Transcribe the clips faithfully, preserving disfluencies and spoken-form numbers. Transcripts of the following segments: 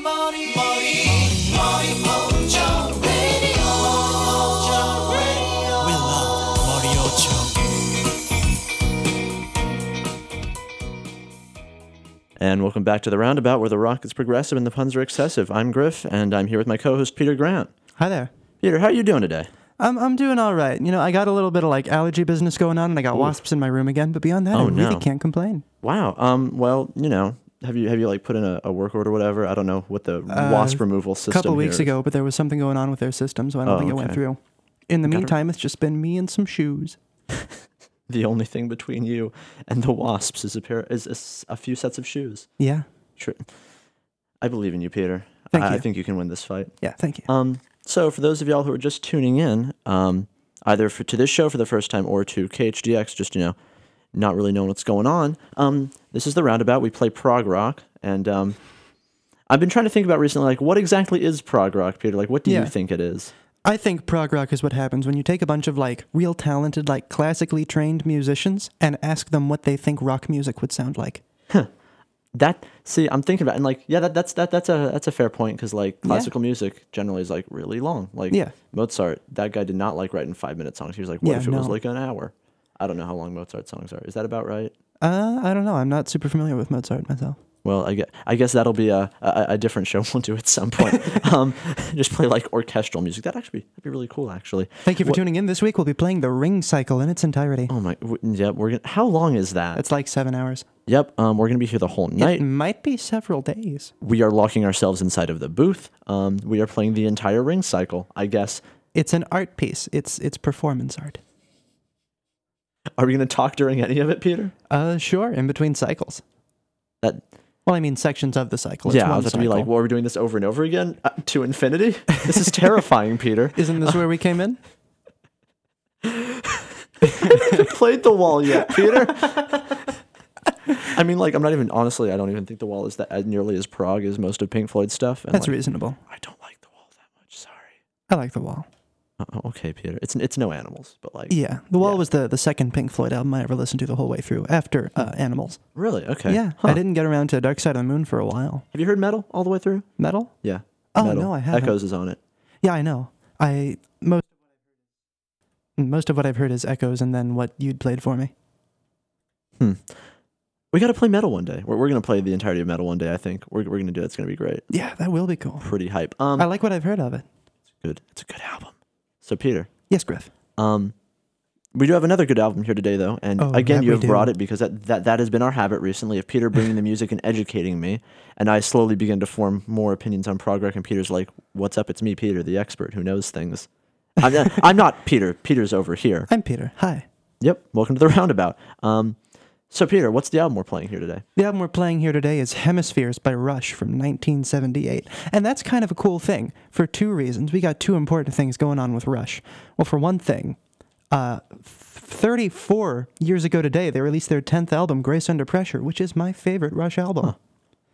머리 머리 머리 모jo radio. Mojo Radio. We love 머리 오죠. And welcome back to the Roundabout, where the rock is progressive and the puns are excessive. I'm Griff, and I'm here with my co-host Peter Grant. Hi there. Peter, how are you doing today? I'm I'm doing all right. You know, I got a little bit of like allergy business going on, and I got Ooh. wasps in my room again. But beyond that, oh, I really no. can't complain. Wow. Um. Well, you know, have you have you like put in a, a work order or whatever? I don't know what the uh, wasp removal system. A couple weeks is. ago, but there was something going on with their system, so I don't oh, think it okay. went through. In the Gotta... meantime, it's just been me and some shoes. The only thing between you and the wasps is a pair is a, a few sets of shoes. Yeah. True. I believe in you, Peter. Thank I, you. I think you can win this fight. Yeah. Thank you. Um. So for those of y'all who are just tuning in, um. either for, to this show for the first time or to K H D X, just, you know, not really knowing what's going on. Um, this is the Roundabout. We play prog rock, and um, I've been trying to think about recently, like, what exactly is prog rock, Peter? Like, what do yeah. you think it is? I think prog rock is what happens when you take a bunch of, like, real talented, like, classically trained musicians and ask them what they think rock music would sound like. Huh. That, see, I'm thinking about it, and, like, yeah, that, that's that that's a that's a fair point, because, like, classical yeah. music generally is, like, really long. Like, yeah. Mozart, that guy did not like writing five-minute songs. He was like, what yeah, if it no. was, like, an hour? I don't know how long Mozart songs are. Is that about right? Uh, I don't know. I'm not super familiar with Mozart myself. Well, I guess, I guess that'll be a, a, a different show we'll do at some point. um, just play, like, orchestral music. That'd actually be, that'd be really cool, actually. Thank you for what, tuning in. This week we'll be playing the Ring Cycle in its entirety. Oh, my. W- yep, we're gonna, how long is that? It's like seven hours. Yep, um, we're going to be here the whole night. It might be several days. We are locking ourselves inside of the booth. Um, we are playing the entire Ring Cycle, I guess. It's an art piece. It's it's performance art. Are we going to talk during any of it, Peter? Uh, sure, in between cycles. That... Well, I mean sections of the cycle. It's yeah, one I was about to be like, well, are we doing this over and over again? Uh, to infinity? This is terrifying, Peter. Isn't this where we came in? Haven't played The Wall yet, Peter. I mean, like, I'm not even, honestly, I don't even think The Wall is that as nearly as prog as most of Pink Floyd's stuff. And That's like, reasonable. I don't like The Wall that much, sorry. I like The Wall. Uh, okay, Peter. It's it's no Animals, but like... Yeah, The Wall yeah. was the, the second Pink Floyd album I ever listened to the whole way through, after uh, Animals. Really? Okay. Yeah, huh. I didn't get around to Dark Side of the Moon for a while. Have you heard Metal all the way through? Metal? Yeah. Oh, Metal. no, I haven't. Echoes is on it. Yeah, I know. I most most of what I've heard is Echoes and then what you'd played for me. Hmm. We got to play Metal one day. We're, we're going to play the entirety of Metal one day, I think. We're, we're going to do it. It's going to be great. Yeah, that will be cool. Pretty hype. Um, I like what I've heard of it. It's good. It's a good album. So, Peter. Yes, Griff. Um, we do have another good album here today, though. And oh, again, you have do. brought it because that, that, that has been our habit recently of Peter bringing the music and educating me. And I slowly begin to form more opinions on prog rock. And Peter's like, what's up? It's me, Peter, the expert who knows things. I'm not, I'm not Peter. Peter's over here. I'm Peter. Hi. Yep. Welcome to the Roundabout. Um, so, Peter, what's the album we're playing here today? The album we're playing here today is Hemispheres by Rush from nineteen seventy-eight. And that's kind of a cool thing for two reasons. We got two important things going on with Rush. Well, for one thing, uh, thirty-four years ago today, they released their tenth album, Grace Under Pressure, which is my favorite Rush album. Huh.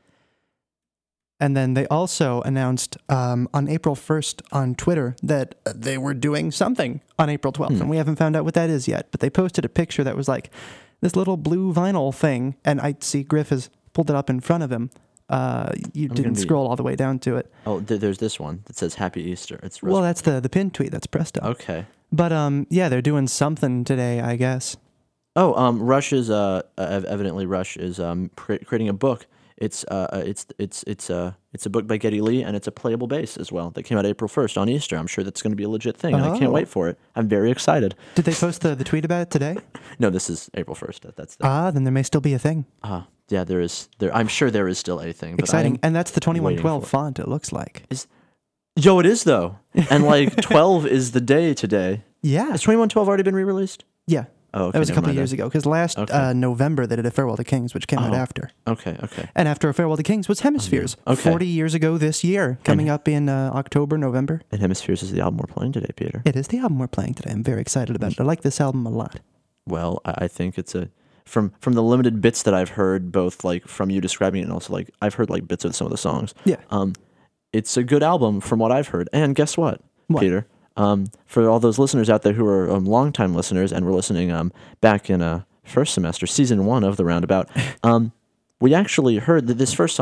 And then they also announced um, on April first on Twitter that they were doing something on April twelfth. Hmm. And we haven't found out what that is yet. But they posted a picture that was like this little blue vinyl thing. And I see Griff has pulled it up in front of him. Uh, you I'm didn't be... scroll all the way down to it. Oh, th- there's this one that says Happy Easter. It's Rush. Well, that's the, the pin tweet. That's Presto. Okay. But um, yeah, they're doing something today, I guess. Oh, um, Rush is uh, uh evidently Rush is um cre- creating a book. It's uh it's it's it's uh it's a book by Geddy Lee, and it's a playable bass as well that came out April first on Easter. I'm sure that's going to be a legit thing, and oh. I can't wait for it. I'm very excited. Did they post the, the tweet about it today? No, this is April first. That, that's the, ah, then there may still be a thing. Ah, uh, yeah, there is. There, I'm sure there is still a thing. But exciting, and that's the twenty-one twelve it. font. It looks like. Is, yo, it is though, and like twelve is the day today. Yeah, has twenty-one twelve already been re-released? Yeah. Oh, okay, that was a couple of years then. ago, because last okay. uh, November they did a Farewell to Kings, which came oh. out after. Okay, okay. And after a Farewell to Kings was Hemispheres, oh, okay. forty years ago this year, coming and, up in uh, October, November. And Hemispheres is the album we're playing today, Peter. It is the album we're playing today. I'm very excited about it. I like this album a lot. Well, I, I think it's a from from the limited bits that I've heard, both like from you describing it and also like I've heard like bits of some of the songs. Yeah. Um, it's a good album from what I've heard. And guess what, what? Peter? Um, for all those listeners out there who are um, longtime listeners and were listening um, back in uh, first semester, season one of The Roundabout, um, we actually heard that this first song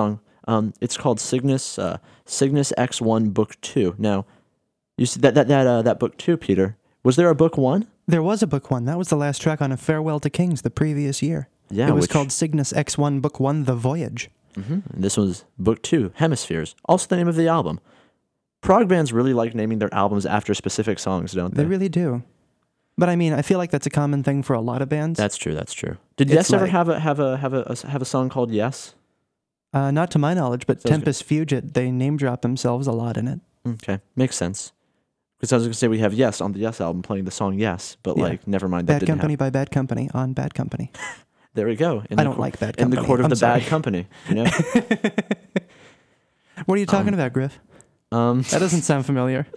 Um, it's called Cygnus uh, Cygnus X one Book Two. Now, you see that that that uh, that book two, Peter. Was there a book one? There was a book one. That was the last track on A Farewell to Kings the previous year. Yeah, it was which- called Cygnus X one Book One: The Voyage. Mm-hmm. And this was book two, Hemispheres. Also the name of the album. Prog bands really like naming their albums after specific songs, don't they? They really do. But I mean, I feel like that's a common thing for a lot of bands. That's true. That's true. Did It's Yes ever like- have a have a have a, a have a song called Yes? Uh, not to my knowledge, but So it's- Tempest Fugit, they name drop themselves a lot in it. Okay, makes sense. Because I was going to say we have Yes on the Yes album playing the song Yes, but Yeah. like never mind that Bad didn't Company happen. by Bad Company on Bad Company. There we go. In I the don't like Bad in Company. the court of I'm the sorry. bad company. You know. What are you talking Um, about, Griff? um. That doesn't sound familiar.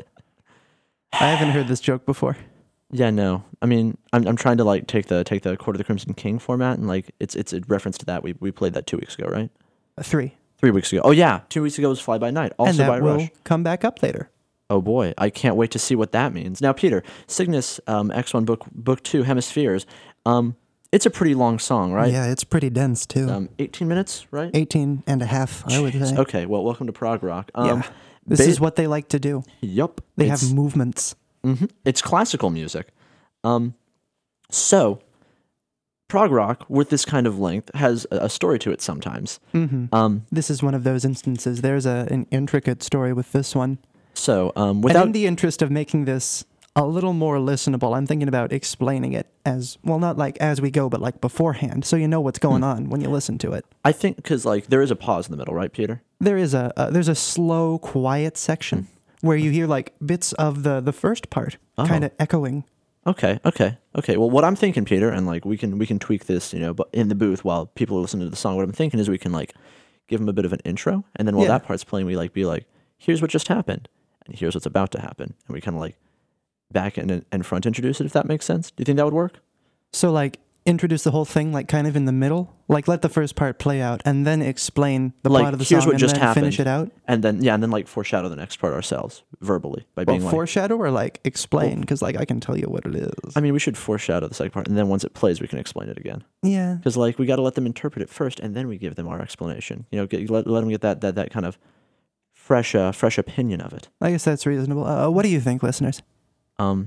I haven't heard this joke before. Yeah. No. I mean, I'm I'm trying to like take the take the Court of the Crimson King format and like it's it's a reference to that. We we played that two weeks ago, right? Uh, three. Three weeks ago. Oh yeah, two weeks ago was Fly By Night, also and that by will Rush. come back up later. Oh boy, I can't wait to see what that means. Now, Peter, Cygnus um, X one book book two Hemispheres. Um, it's a pretty long song, right? Yeah, it's pretty dense, too. Um, eighteen minutes, right? eighteen and a half, I would Jeez. say. Okay, well, welcome to Prog Rock. Um, Yeah. This ba- is what they like to do. Yup. They it's, have movements. mhm, it's classical music. Um, so, prog rock with this kind of length has a, a story to it sometimes. hmm Um, This is one of those instances. There's a, an intricate story with this one. so, um, And without in the interest of making this a little more listenable, I'm thinking about explaining it as, well, not like as we go, but like beforehand, so you know what's going Hmm. on when you listen to it. I think because like there is a pause in the middle, right, Peter? There is a, a there's a slow, quiet section where you hear like bits of the, the first part Oh. kind of echoing. Okay, okay, okay. Well, what I'm thinking, Peter, and like we can we can tweak this, you know, but in the booth while people are listening to the song. What I'm thinking is we can like give them a bit of an intro, and then while Yeah. that part's playing, we like be like, "Here's what just happened, and here's what's about to happen," and we kind of like back and and front introduce it. If that makes sense, do you think that would work? So like introduce the whole thing like kind of in the middle, like let the first part play out and then explain the Like, plot of the here's song what and just then finish it happened. out. And then yeah, and then like foreshadow the next part ourselves verbally by Well, being like, foreshadow or like explain, because like I can tell you what it is. I mean, we should foreshadow the second part, and then once it plays, we can explain it again. Yeah. Because like we got to let them interpret it first, and then we give them our explanation. You know, get, let let them get that that that kind of fresh uh, fresh opinion of it. I guess that's reasonable. Uh, what do you think, listeners? Um.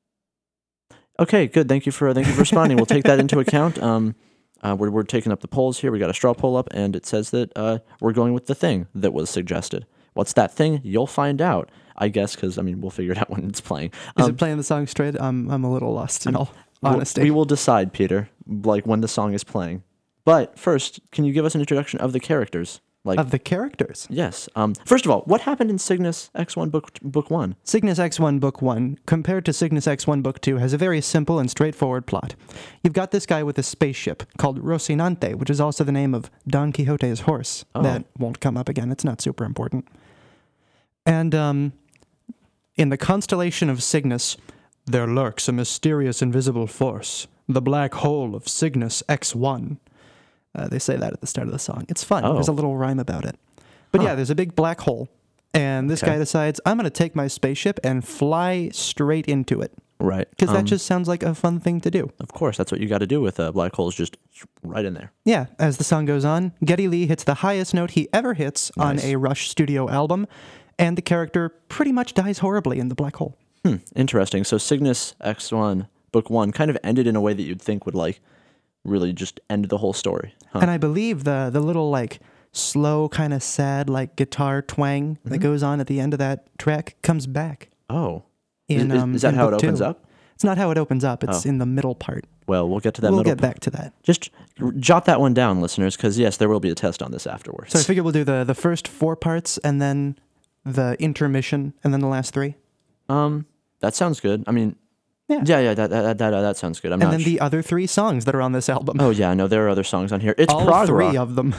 Okay, good. Thank you for thank you for responding. We'll take that into account. Um, uh, we're we're taking up the polls here. We got a straw poll up, and it says that uh, we're going with the thing that was suggested. What's that thing? You'll find out, I guess, because I mean we'll figure it out when it's playing. Is Um, it playing the song straight? I'm I'm a little lost in all we'll- honesty. we will decide, Peter, like when the song is playing. But first, can you give us an introduction of the characters? Like, of the characters. yes. Um, first of all, what happened in Cygnus X one Book Book One? Cygnus X one Book one, compared to Cygnus X one Book two, has a very simple and straightforward plot. You've got this guy with a spaceship called Rocinante, which is also the name of Don Quixote's horse. Oh. That won't come up again. It's not super important. And um, in the constellation of Cygnus, there lurks a mysterious invisible force, the black hole of Cygnus X one. Uh, they say that at the start of the song. It's fun. Oh. There's a little rhyme about it. But Huh. yeah, there's a big black hole. And this Okay. guy decides, I'm going to take my spaceship and fly straight into it. Right. Because Um, that just sounds like a fun thing to do. Of course, that's what you got to do with uh, black holes, just right in there. Yeah, as the song goes on, Geddy Lee hits the highest note he ever hits on Nice. a Rush studio album, and the character pretty much dies horribly in the black hole. Hmm, interesting. So Cygnus X one Book One kind of ended in a way that you'd think would like really just end the whole story. Huh. And I believe the the little like slow kind of sad like guitar twang Mm-hmm. that goes on at the end of that track comes back. oh, is, In, is- um, is that in how it book opens two. up? It's not how it opens up. It's Oh. in the middle part. Well, we'll get to that We'll middle. get back to that. Just r- jot that one down, listeners, because yes, there will be a test on this afterwards. So I figure we'll do the the first four parts and then the intermission and then the last three. um, that sounds good. I mean, Yeah. yeah, yeah, that that that, that, that sounds good. I'm And not. then the other three songs that are on this album. oh yeah, no, there are other songs on here. It's All prog three rock. of them.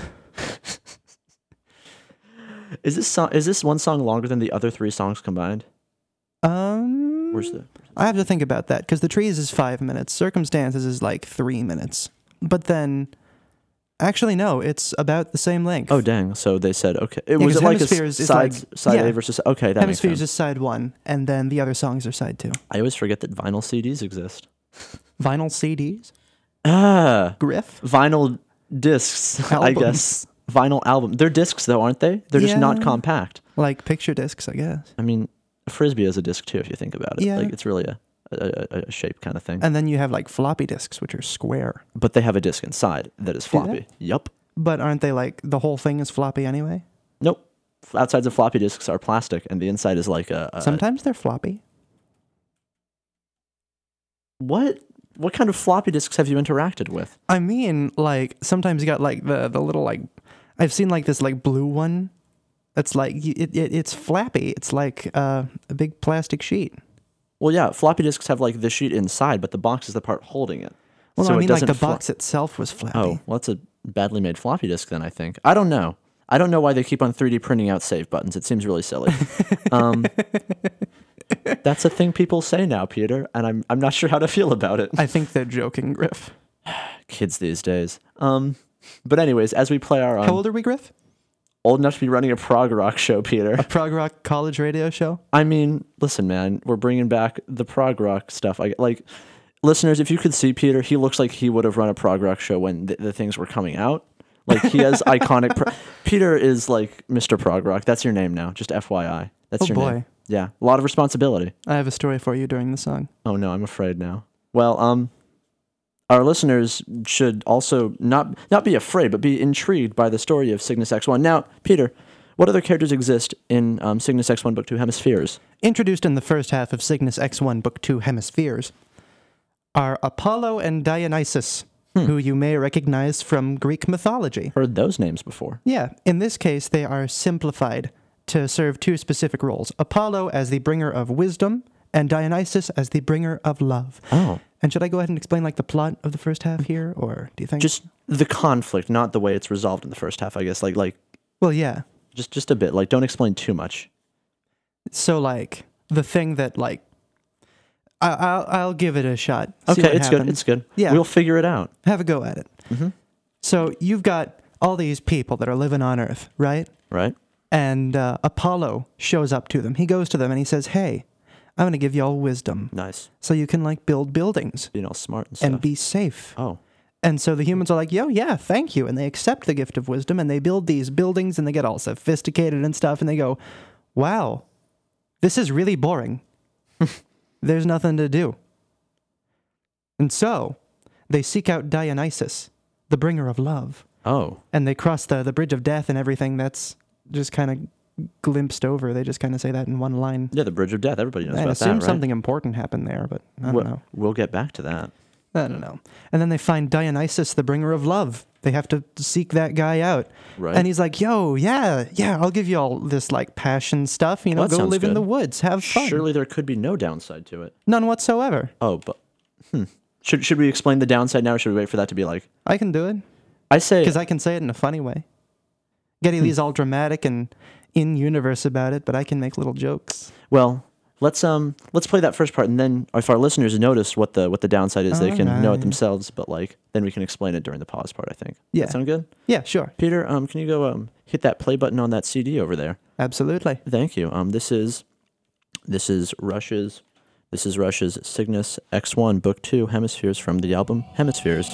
Is this song? Is this one song longer than the other three songs combined? Um, Where's the? I have to think about that because the trees is five minutes, circumstances is like three minutes, but then, actually no, it's about the same length. Oh dang! So they said okay. It Yeah, was 'cause it like a Hemispheres s- is side like- side yeah. A versus okay. That makes Hemispheres sense. is side one, and then the other songs are side two. I always forget that vinyl C Ds exist. Vinyl C Ds, Ah, Griff, vinyl discs. I Albums. guess vinyl album. They're discs though, aren't they? They're just not Yeah. compact. Like picture discs, I guess. I mean, a Frisbee is a disc too, if you think about it. Yeah. Like it's really a, a, a- a shape kind of thing. And then you have like floppy disks, which are square. But they have a disc inside that is Do floppy. Yup. But aren't they like the whole thing is floppy anyway? Nope. Outsides of floppy disks are plastic, and the inside is like a. a Sometimes they're floppy. What? What kind of floppy disks have you interacted with? I mean, like sometimes you got like the the little like I've seen like this like blue one. That's like y- it, it it's flappy. It's like uh, a big plastic sheet. Well, yeah, floppy disks have like the sheet inside, but the box is the part holding it. Well, So no, I it mean like the doesn't flo- box itself was flappy. Oh, well, that's a badly made floppy disk then, I think. I don't know. I don't know why they keep on three D printing out save buttons. It seems really silly. Um, that's a thing people say now, Peter, and I'm I'm not sure how to feel about it. I think they're joking, Griff. Kids these days. Um, but anyways, as we play our um, How old are we, Griff? old enough to be running a prog rock show, Peter. A prog rock college radio show? I mean, listen, man, we're bringing back the prog rock stuff. I like listeners. If you could see Peter, he looks like he would have run a prog rock show when the, the things were coming out. Like he has iconic. Pro- Peter is like Mister Prog Rock. That's your name now. Just F Y I. That's Oh, your boy. name. Yeah, a lot of responsibility. I have a story for you during the song. Oh no, I'm afraid now. Well, um, our listeners should also not not be afraid, but be intrigued by the story of Cygnus X one. Now, Peter, what other characters exist in um, Cygnus X one Book Two Hemispheres? Introduced in the first half of Cygnus X one Book two Hemispheres are Apollo and Dionysus, Hmm. who you may recognize from Greek mythology. Heard those names before. Yeah, in this case, they are simplified to serve two specific roles. Apollo as the bringer of wisdom, and Dionysus as the bringer of love. Oh, And should I go ahead and explain like the plot of the first half here, or do you think? just the conflict, not the way it's resolved in the first half. I guess like like Well, yeah. just just a bit. Like don't explain too much. So like the thing that like I, I'll I'll give it a shot. See Okay, what it's good. happens. It's good. Yeah. We'll figure it out. Have a go at it. Mm-hmm. So you've got all these people that are living on Earth, right? Right? And uh, Apollo shows up to them. He goes to them and he says, "Hey, I'm going to give you all wisdom, Nice. so you can like build buildings Being all smart and stuff. and be safe." oh, And so the humans are like, "Yo, yeah, thank you," and they accept the gift of wisdom and they build these buildings and they get all sophisticated and stuff. And they go, "Wow, this is really boring. There's nothing to do." And so they seek out Dionysus, the bringer of love. oh, And they cross the, the bridge of death and everything. That's just kind of glimpsed over. They just kind of say that in one line. yeah. The Bridge of Death. Everybody knows I about assume that, right? something important happened there, but I don't We'll- know. We'll get back to that. I don't know. And then they find Dionysus, the bringer of love. They have to seek that guy out. Right. And he's like, "Yo, yeah, yeah, I'll give you all this like passion stuff. You know, Well, that go sounds live in good. the woods, have fun." Surely there could be no downside to it. None whatsoever. Oh, but hmm. Should should we explain the downside now, or should we wait for that to be like? I can do it I say because I can say it in a funny way. Getty Lee's all dramatic and in universe about it, but I can make little jokes. well, let's um let's play that first part, and then if our listeners notice what the what the downside is, they can know it Alright. themselves. But like, then we can explain it during the pause part. I think. Yeah. That sound good? Yeah, sure, Peter, um, can you go um hit that play button on that C D over there? absolutely. Thank you. Um, this is this is Rush's this is Rush's Cygnus X one Book Two Hemispheres from the album Hemispheres.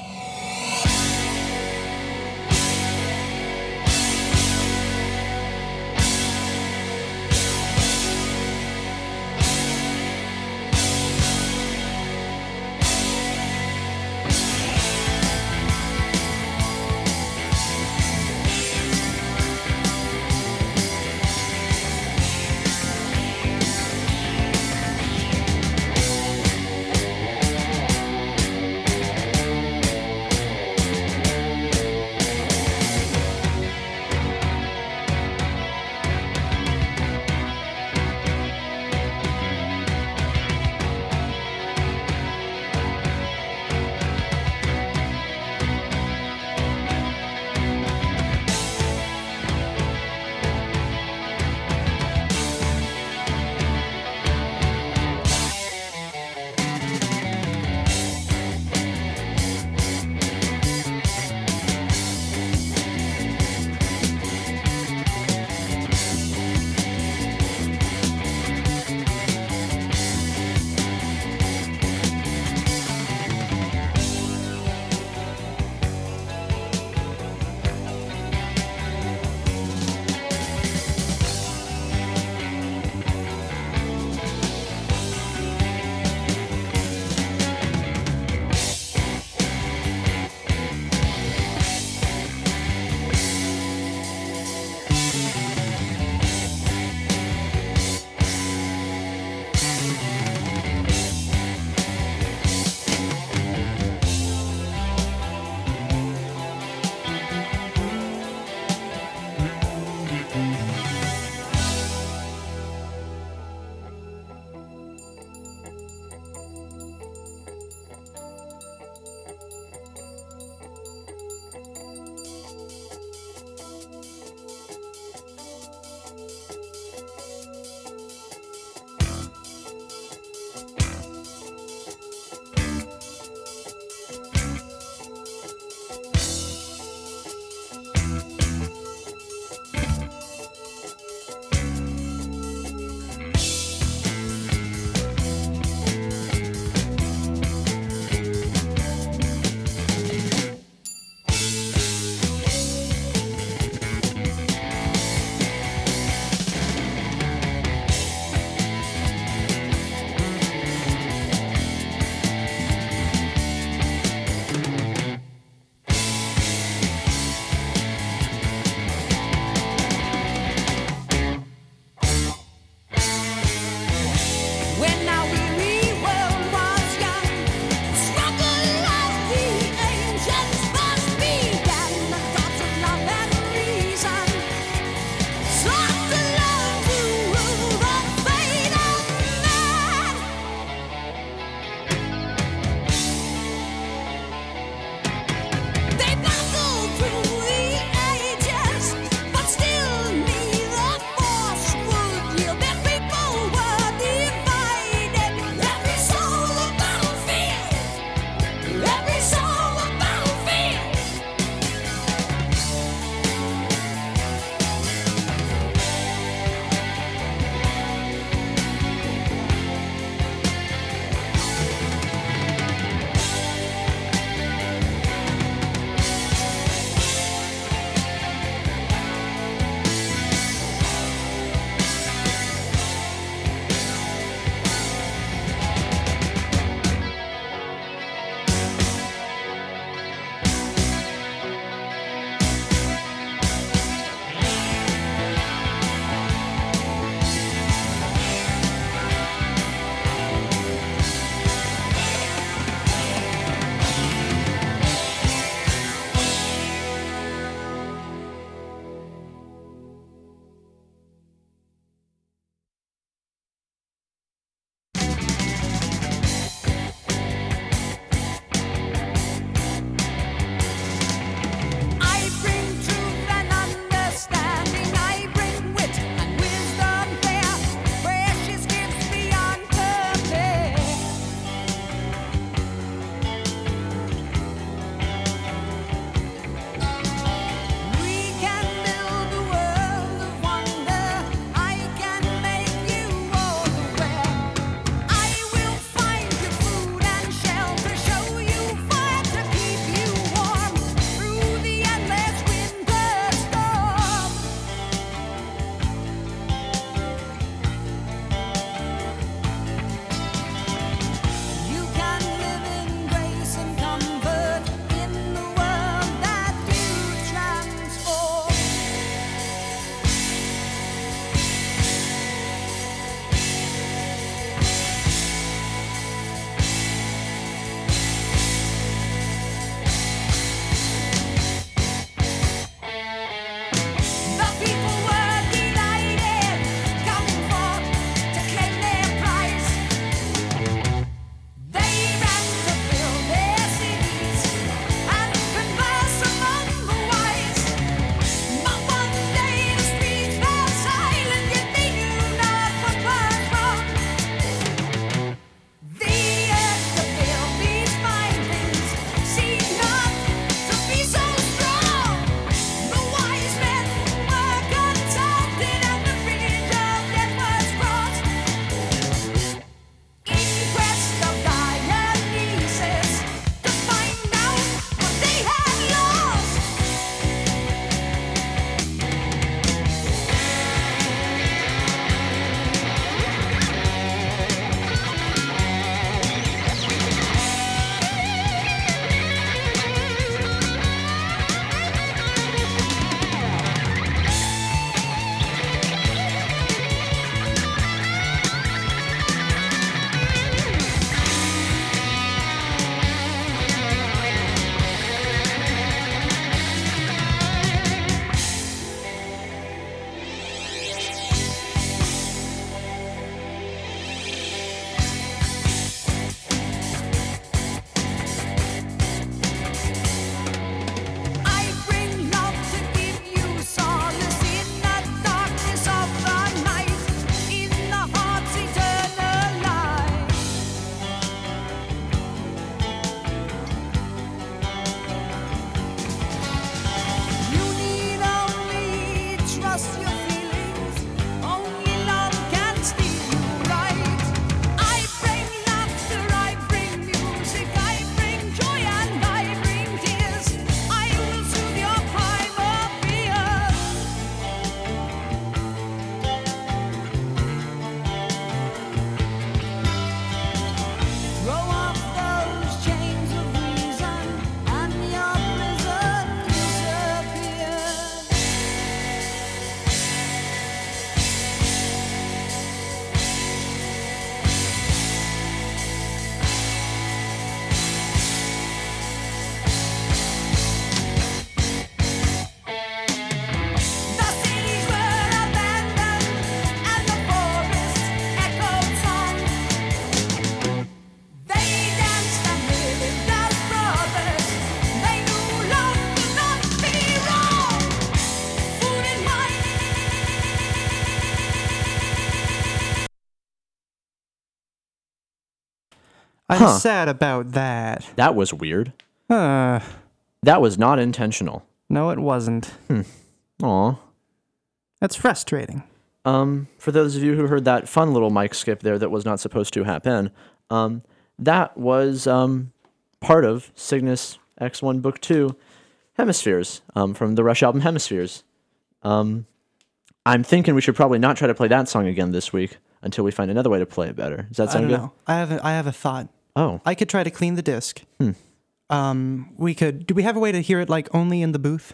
I'm Huh. sad about that. That was weird. Uh, That was not intentional. no, it wasn't. Aw. That's frustrating. Um, for those of you who heard that fun little mic skip there that was not supposed to happen, um, that was um, part of Cygnus X one Book two, Hemispheres, um, from the Rush album Hemispheres. Um, I'm thinking we should probably not try to play that song again this week until we find another way to play it better. Does that I sound don't good? know. I have a, I have a thought. Oh, I could try to clean the disc. Hmm. Um, we could. Do we have a way to hear it like only in the booth?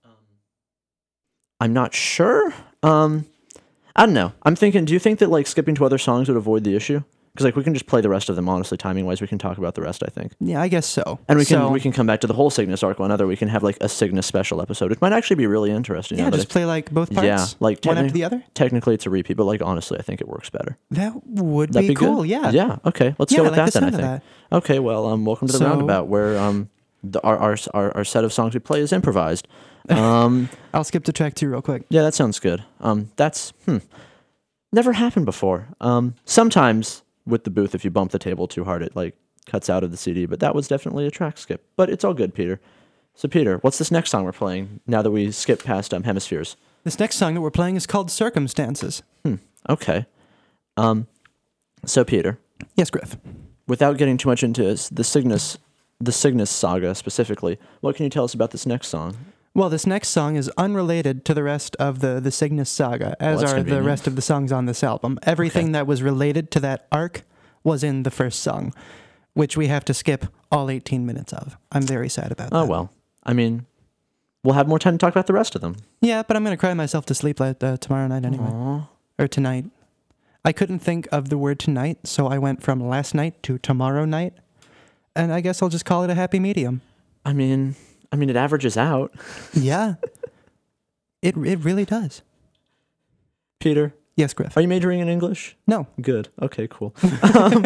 I'm not sure. Um, I don't know. I'm thinking, do you think that like skipping to other songs would avoid the issue? Because like we can just play the rest of them, honestly, timing wise. We can talk about the rest, I think. Yeah, I guess so. And we can So- we can come back to the whole Cygnus arc one other. We can have like a Cygnus special episode, which might actually be really interesting. Yeah, now that just I- play like both parts. Yeah, like one techni- after the other. Technically, it's a repeat, but like honestly, I think it works better. That would That'd be, be, cool. good. Yeah. Yeah. Okay. Let's Yeah, go I with like that the then. I sound of think. Okay. Well, um, welcome to the So- roundabout where um, the, our, our our our set of songs we play is improvised. Um, I'll skip to track two real quick. yeah, that sounds good. Um, that's hmm, never happened before. Um, sometimes with the booth, if you bump the table too hard, it like cuts out of the C D. But that was definitely a track skip. But it's all good, Peter. So Peter, what's this next song we're playing now that we skip past um, Hemispheres? This next song that we're playing is called Circumstances. Okay. Um, so Peter, Yes, Griff. without getting too much into s- the Cygnus, the Cygnus saga specifically, what can you tell us about this next song? Well, this next song is unrelated to the rest of the, the Cygnus saga, as that's are the convenient. rest of the songs on this album. Everything Okay. that was related to that arc was in the first song, which we have to skip all eighteen minutes of. I'm very sad about that. Oh well, I mean, we'll have more time to talk about the rest of them. Yeah, but I'm going to cry myself to sleep like, uh, tomorrow night anyway. Aw. Or tonight. I couldn't think of the word tonight, so I went from last night to tomorrow night. And I guess I'll just call it a happy medium. I mean, I mean, it averages out. Yeah. it it really does. Peter, Yes, Griff. are you majoring in English? No. Good. Okay, cool. um,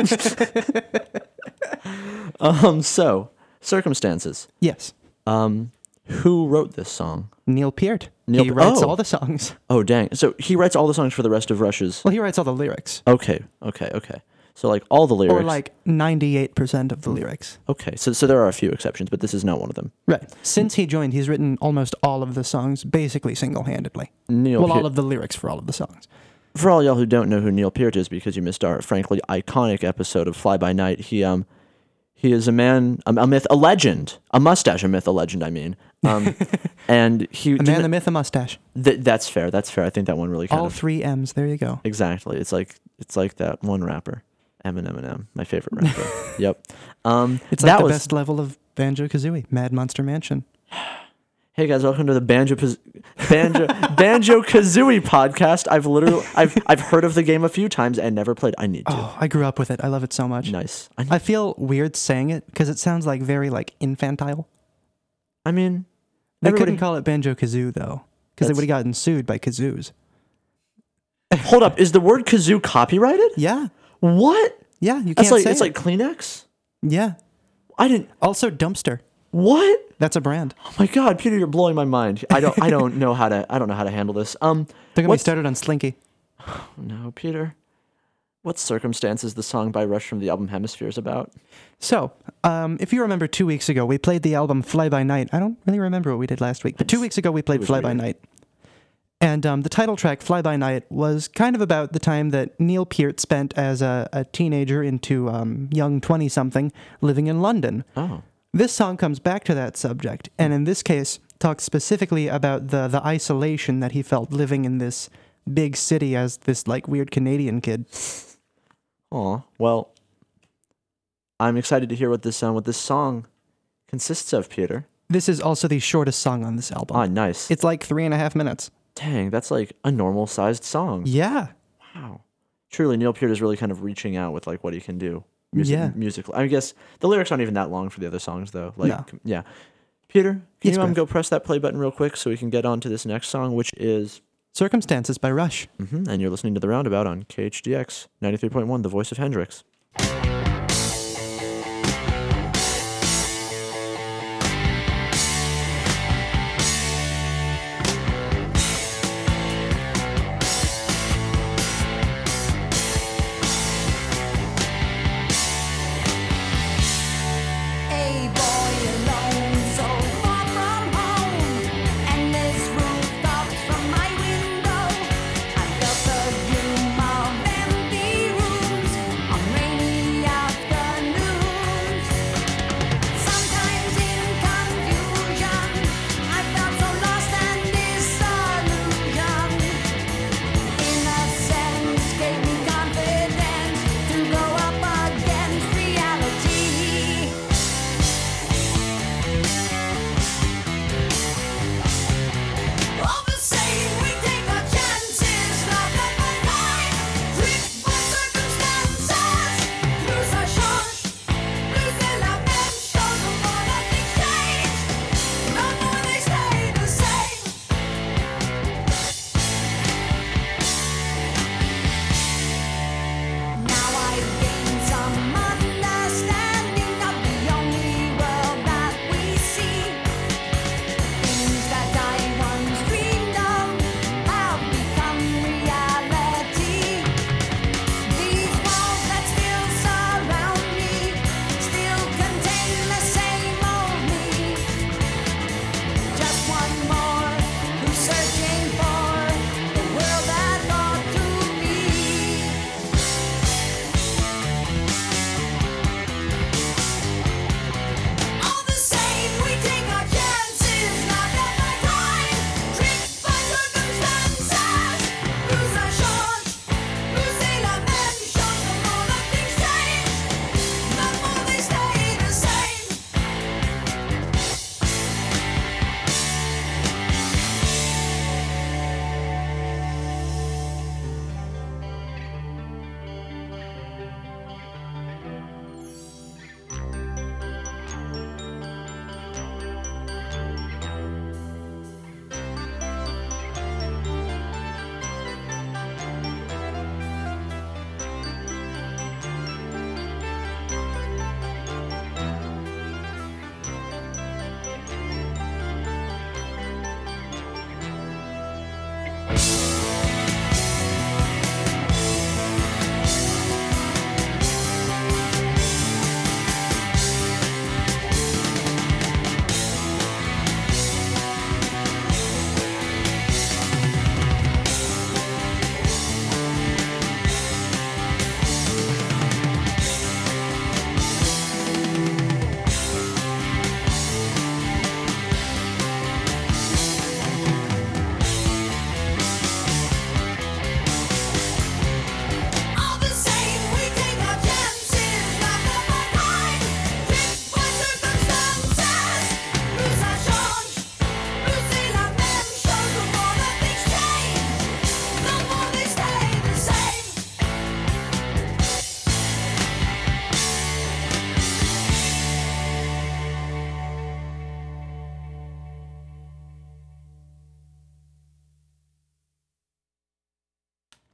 um, so, Circumstances. Yes. Um, who wrote this song? Neil Peart. Neil he Pe- writes oh. all the songs. Oh, dang. So he writes all the songs for the rest of Rush's. Well, he writes all the lyrics. Okay, okay, okay. So like all the lyrics. Or like ninety-eight percent of the lyrics. Okay, so so there are a few exceptions, but this is not one of them. Right. Since he joined, he's written almost all of the songs basically single-handedly. Neil well, Peart. all of the lyrics for all of the songs. For all y'all who don't know who Neil Peart is, because you missed our frankly iconic episode of Fly By Night, he um he is a man, a, a myth, a legend, a mustache, a myth, a legend. I mean, um, and he A man, the myth, a mustache. th- that's fair. That's fair. I think that one really kind All of three M's. There you go. exactly. It's like it's like that one rapper, Eminem, Eminem, my favorite rapper. Yep. Um, It's like that the was, best level of Banjo-Kazooie. Mad Monster Mansion. Hey guys, welcome to the Banjo Banjo Banjo Kazooie podcast. I've literally I've I've heard of the game a few times and never played. I need to. Oh, I grew up with it. I love it so much. Nice. I, I feel weird saying it because it sounds like very like infantile. I mean, They everybody- couldn't call it Banjo Kazoo though, because they That's- would have gotten sued by kazoos. hold up. Is the word kazoo copyrighted? Yeah, What? yeah, you can't That's like say it's it. like Kleenex. Yeah. I didn't. Also, Dumpster. What? That's a brand. Oh my God, Peter, you're blowing my mind. I don't. I don't know how to. I don't know how to handle this. Um. They're gonna be what's- started on Slinky. No, Peter. What circumstances the song by Rush from the album Hemispheres about? So, um, if you remember, two weeks ago we played the album Fly By Night. I don't really remember what we did last week, but two weeks ago we played was Fly By weird. Night. And um, the title track, Fly By Night, was kind of about the time that Neil Peart spent as a, a teenager into um, young twenty-something living in London. Oh. This song comes back to that subject, and in this case, talks specifically about the, the isolation that he felt living in this big city as this like weird Canadian kid. Aw. Well, I'm excited to hear what this um, what this song consists of, Peter. This is also the shortest song on this album. Ah, nice. It's like three and a half minutes. Dang, that's like a normal sized song. Yeah. Wow. Truly, Neil Peart is really kind of reaching out with like what he can do. Music, Yeah. Musically. I guess the lyrics aren't even that long for the other songs, though. Like, No. yeah. Peter, can Yes, you um, Griff. go press that play button real quick so we can get on to this next song, which is. Circumstances by Rush. hmm and you're listening to The Roundabout on K H D X ninety-three point one, the voice of Hendrix.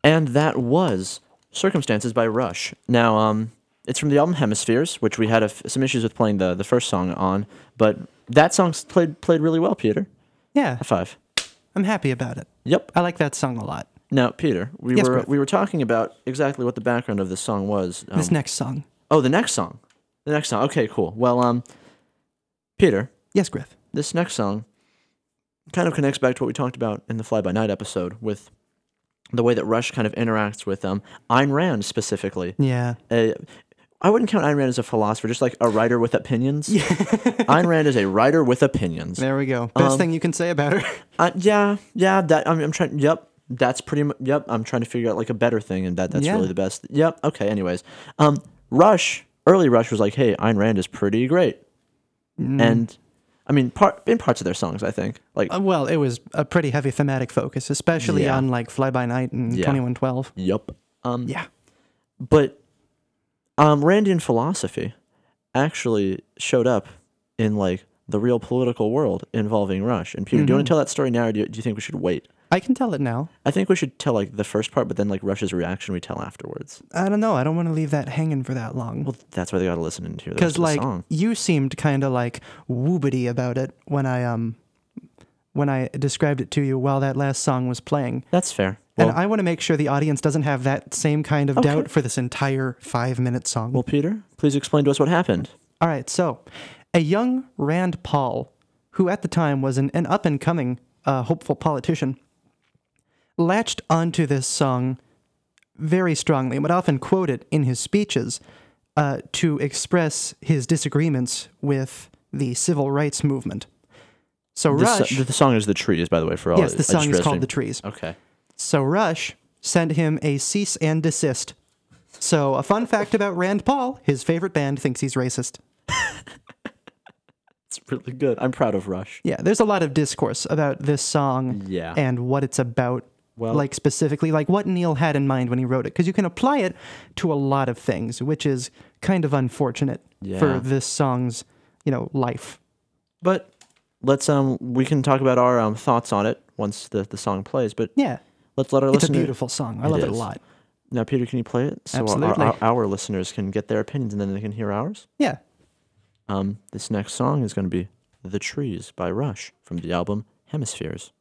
And that was Circumstances by Rush. Now, um, it's from the album Hemispheres, which we had a f- some issues with playing the, the first song on, but that song played played really well, Peter. Yeah, High five. I'm happy about it. Yep. I like that song a lot. Now, Peter, we Yes, were Griff. we were talking about exactly what the background of this song was. Um, This next song. oh, the next song. The next song. Okay, cool. Well, um, Peter, Yes, Griff. this next song kind of connects back to what we talked about in the Fly By Night episode with the way that Rush kind of interacts with um, Ayn Rand specifically. Yeah. Uh, I wouldn't count Ayn Rand as a philosopher, just like a writer with opinions. Ayn Rand is a writer with opinions. There we go. Best Um, thing you can say about her. Uh, yeah, yeah. That I'm, I'm trying. Yep, that's pretty much. Yep, I'm trying to figure out like a better thing, and that that's Yeah. really the best. Yep. Okay. Anyways, um, Rush, early Rush was like, hey, Ayn Rand is pretty great, Mm. and I mean, part in parts of their songs, I think, like, Uh, well, it was a pretty heavy thematic focus, especially Yeah. on like Fly By Night and Yeah. twenty-one twelve. yep. Um, Yeah. But um, Randian philosophy actually showed up in like the real political world involving Rush. And Peter, do you want Mhm. to tell that story now, or do you, do you think we should wait? I can tell it now. I think we should tell like the first part, but then like Rush's reaction we tell afterwards. I don't know. I don't want to leave that hanging for that long. Well, that's why they got to listen and hear the Because rest of the like song. you seemed kind of like woobity about it when I um when I described it to you while that last song was playing. That's fair. Well, and I want to make sure the audience doesn't have that same kind of Okay. doubt for this entire five minute song. well, Peter, please explain to us what happened. All right, so a young Rand Paul, who at the time was an, an up and coming uh, hopeful politician, latched onto this song very strongly and would often quote it in his speeches uh, to express his disagreements with the civil rights movement. So The, Rush, so- the song is The Trees, by the way, for all yes, I the song just is realized called we- The Trees. Okay. So Rush sent him a cease and desist. So a fun fact about Rand Paul, his favorite band thinks he's racist. It's really good. I'm proud of Rush. Yeah, there's a lot of discourse about this song Yeah. and what it's about, Well- like specifically, like what Neil had in mind when he wrote it. Because you can apply it to a lot of things, which is kind of unfortunate Yeah. for this song's, you know, life. But let's um we can talk about our um thoughts on it once the, the song plays. But Yeah, let's let our it's a listeners. beautiful song. I It love it a is. lot. Now, Peter, can you play it so our, Absolutely. our, our listeners can get their opinions and then they can hear ours? Yeah. Um, this next song is going to be "The Trees" by Rush from the album Hemispheres.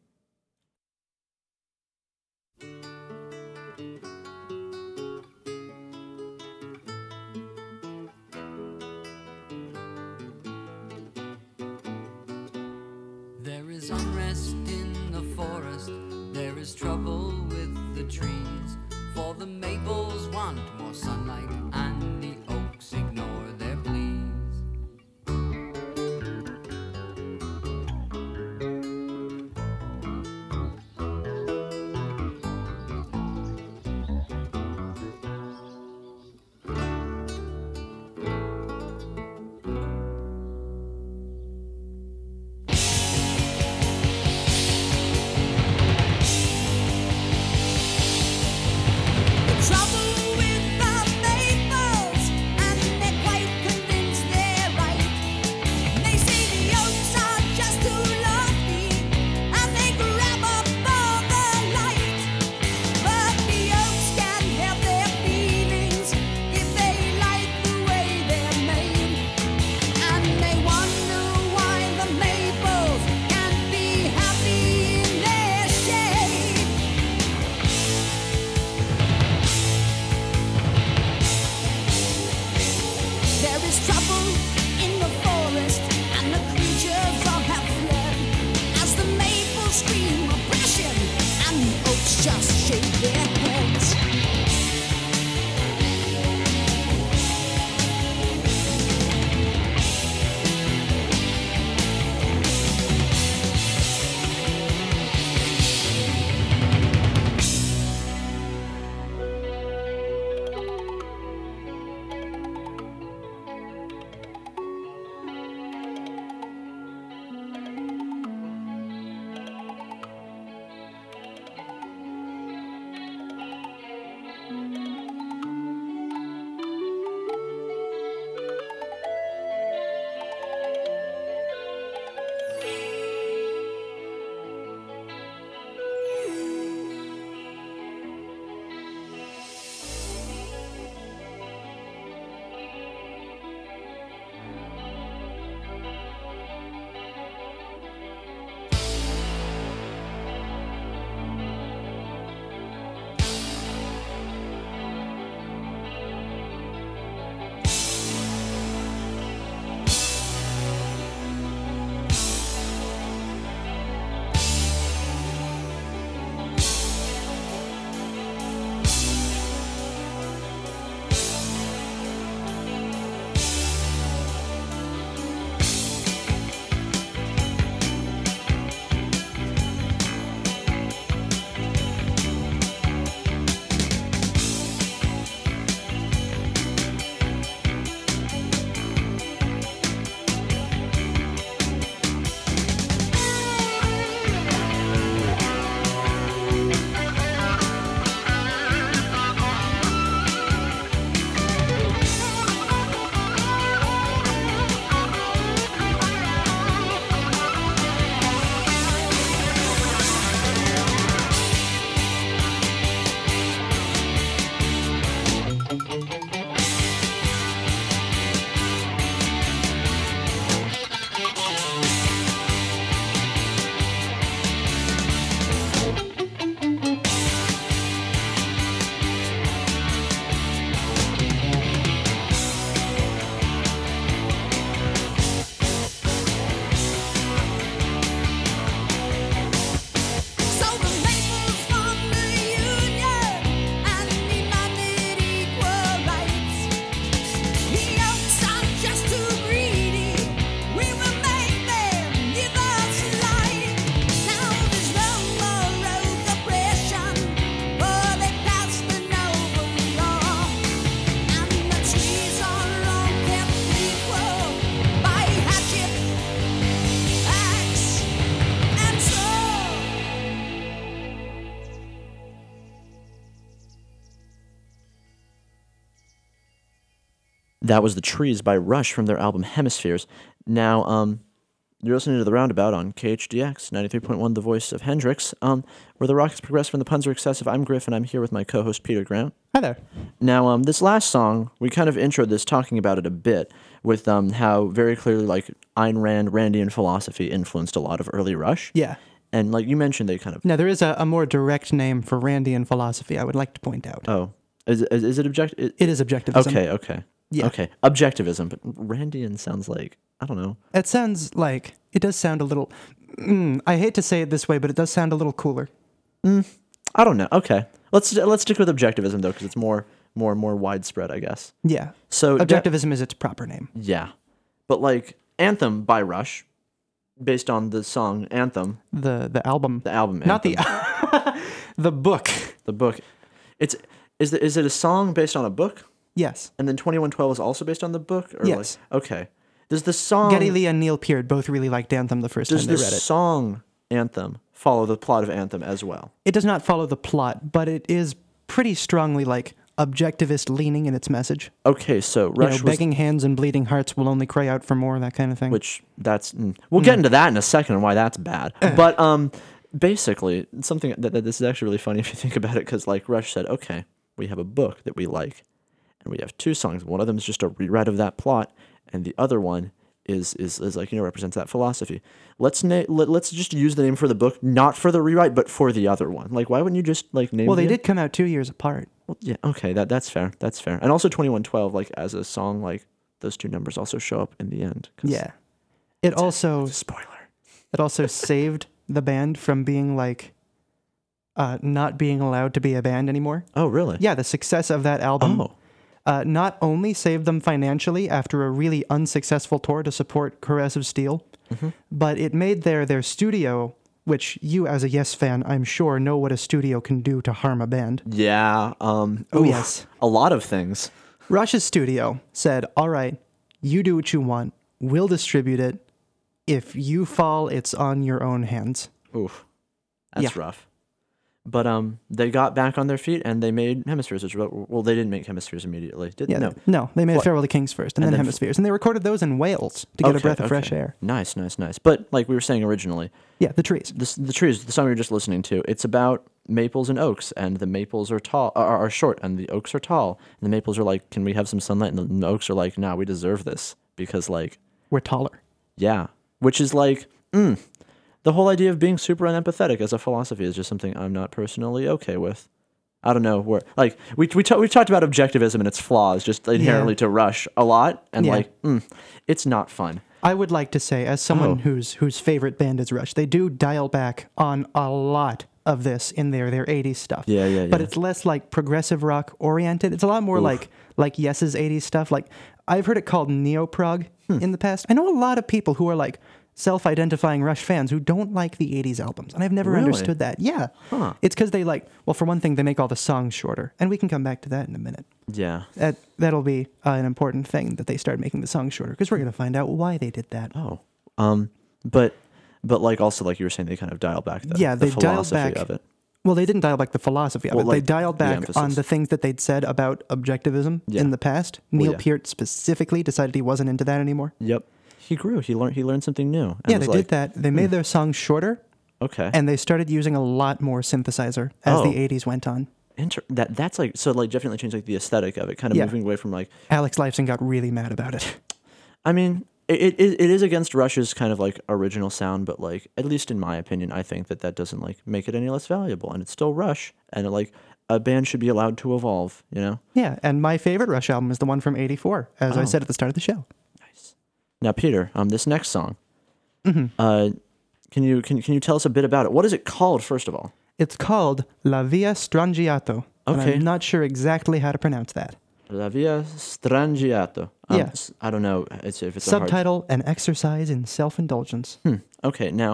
There is unrest in the forest, there is trouble with the trees. For the maples want more sunlight, and the oaks ignore their pleas. The trouble with the maples That was The Trees by Rush from their album Hemispheres. Now, um, you're listening to The Roundabout on K H D X, ninety-three point one, the voice of Hendrix, um, where the rockets progress when the puns are excessive. I'm Griff, and I'm here with my co-host Peter Grant. Hi there. Now, um, this last song, we kind of introed this talking about it a bit, with um, how very clearly, like, Ayn Rand, Randian philosophy influenced a lot of early Rush. Yeah. And, like you mentioned, they kind of... Now, there is a, a more direct name for Randian philosophy I would like to point out. Oh. Is, is, is it object... It, it is objectivism. Okay, okay. Yeah. Okay. Objectivism, but Randian sounds like, I don't know. It sounds like, it does sound a little, mm, I hate to say it this way, but it does sound a little cooler. Mm, I don't know. Okay. Let's let's stick with objectivism, though, because it's more, more, more widespread, I guess. Yeah. So Objectivism de- is its proper name. Yeah. But, like, Anthem by Rush, based on the song Anthem. The the album. The album Not Anthem. the... the book. The book. It's is the, is it a song based on a book? Yes. And then twenty-one twelve is also based on the book? Or yes. Like, okay. Does the song... Geddy Lee and Neil Peart both really liked Anthem the first time they read it. Does the song Anthem follow the plot of Anthem as well? It does not follow the plot, but it is pretty strongly, like, objectivist leaning in its message. Okay, so Rush you know, was... begging hands and bleeding hearts will only cry out for more, that kind of thing. Which, that's... Mm, we'll mm. get into that in a second and why that's bad. But, um, basically, something that, that this is actually really funny if you think about it, because, like, Rush said, okay, we have a book that we like, and we have two songs. One of them is just a rewrite of that plot, and the other one is is, is like, you know, represents that philosophy. Let's na- let, let's just use the name for the book, not for the rewrite, but for the other one. Like, why wouldn't you just, like, name Well, they the did come out two years apart. Well, yeah, okay, that that's fair. That's fair. And also twenty-one twelve, like, as a song, like, those two numbers also show up in the end. Yeah. It also... Spoiler. It also saved the band from being, like, uh, not being allowed to be a band anymore. Oh, really? Yeah, the success of that album... Oh. Uh, not only saved them financially after a really unsuccessful tour to support Corrosive Steel, mm-hmm. but it made their, their studio, which you as a Yes fan, I'm sure, know what a studio can do to harm a band. Yeah. Um, oh, oof, yes. A lot of things. Rush's studio said, all right, you do what you want. We'll distribute it. If you fall, it's on your own hands. Oof. That's yeah. rough. But um, they got back on their feet and they made Hemispheres. Which, well, they didn't make Hemispheres immediately, did yeah, no? No, they made what? Farewell to Kings first, and, and then, then Hemispheres, and they recorded those in Wales to get okay, a breath of okay. fresh air. Nice, nice, nice. But like we were saying originally, yeah, the trees. The, the trees. The song we were just listening to. It's about maples and oaks, and the maples are tall, are, are short, and the oaks are tall. And the maples are like, "Can we have some sunlight?" And the oaks are like, "Nah, we deserve this because like we're taller." Yeah, which is like, mm, the whole idea of being super unempathetic as a philosophy is just something I'm not personally okay with. I don't know where, like, we we ta- we've talked about objectivism and its flaws just inherently yeah. to Rush a lot, and yeah. like, mm, it's not fun. I would like to say, as someone oh. whose whose favorite band is Rush, they do dial back on a lot of this in their their eighties stuff. Yeah, yeah, yeah. But it's less like progressive rock oriented. It's a lot more Oof. like like Yes's eighties stuff. Like, I've heard it called neo-prog hmm. in the past. I know a lot of people who are like self-identifying Rush fans who don't like the eighties albums, and I've never really? understood that. Yeah. Huh. It's because they like, well, for one thing, they make all the songs shorter, and we can come back to that in a minute. Yeah. That, that'll be uh, an important thing, that they start making the songs shorter, because we're going to find out why they did that. Oh. Um, but, but like also, like you were saying, they kind of dial back the, yeah, the they philosophy dialed back, of it. Well, they didn't dial back the philosophy of well, it. Like they dialed back the on the things that they'd said about objectivism yeah. in the past. Well, Neil yeah. Peart specifically decided he wasn't into that anymore. Yep. He grew. He learned. He learned something new. Yeah, they like, did that. They made hmm. their songs shorter. Okay. And they started using a lot more synthesizer as oh. the eighties went on. Inter- that that's like so like definitely changed like the aesthetic of it, kind of yeah. moving away from like Alex Lifeson got really mad about it. I mean, it, it it is against Rush's kind of like original sound, but like at least in my opinion, I think that that doesn't like make it any less valuable, and it's still Rush, and it, like a band should be allowed to evolve, you know? Yeah, and my favorite Rush album is the one from eighty-four, as oh. I said at the start of the show. Nice. Now, Peter, um, this next song, mm-hmm. uh, can you can can you tell us a bit about it? What is it called, first of all? It's called La Via Strangiato. Okay. I'm not sure exactly how to pronounce that. La Via Strangiato. Um, yes. I don't know it's, if it's Subtitle, a hard... An Exercise in Self-Indulgence. Hmm. Okay, now,